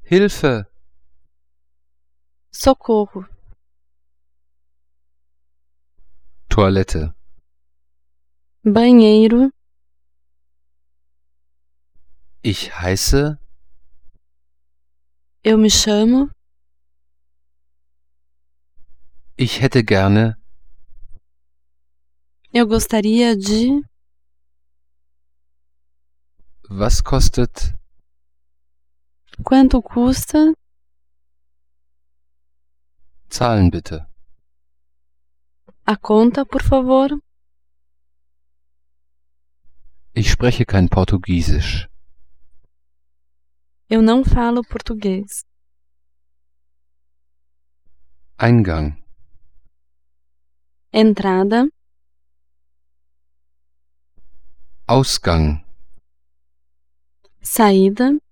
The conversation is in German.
Hilfe! Socorro. Toilette. Banheiro. Ich heiße. Eu me chamo. Ich hätte gerne. Eu gostaria de. Was kostet? Quanto custa? Zahlen bitte. A conta, por favor. Ich spreche kein Portugiesisch. Eu não falo português. Eingang. Entrada. Ausgang. Saída.